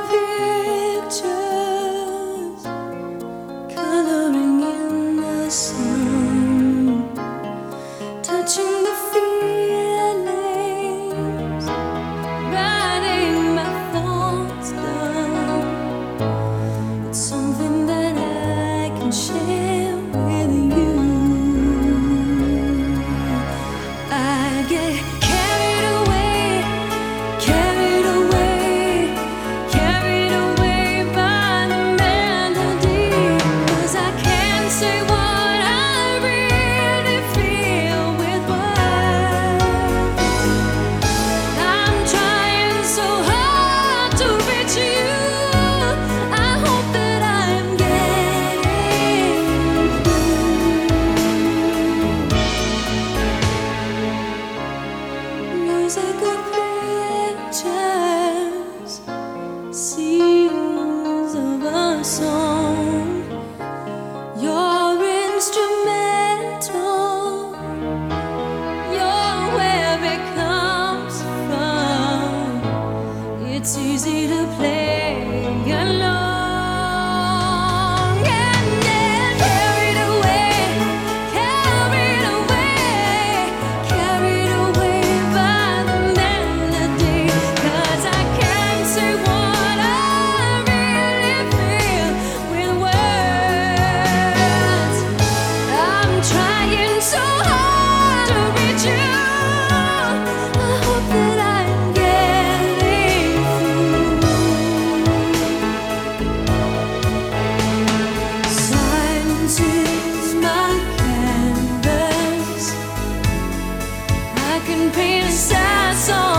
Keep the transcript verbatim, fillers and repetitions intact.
pictures coloring in the sun, touching the feelings, writing my thoughts down. It's something that I can share with you. I get carried away, carried away, carried away by the melody, 'cause I can't say what I really feel with words. I'm trying so hard to reach you. I hope that I'm getting through. Music of pictures, scenes of a song. You're instrumental, you're where it comes from. It's easy to play along. And then carried away, carried away, carried away by the melody, 'cause I can't say what I really feel with words. I'm trying so hard to reach you. I hope that I'm getting through. Silence is my canvas. I can paint a sad song.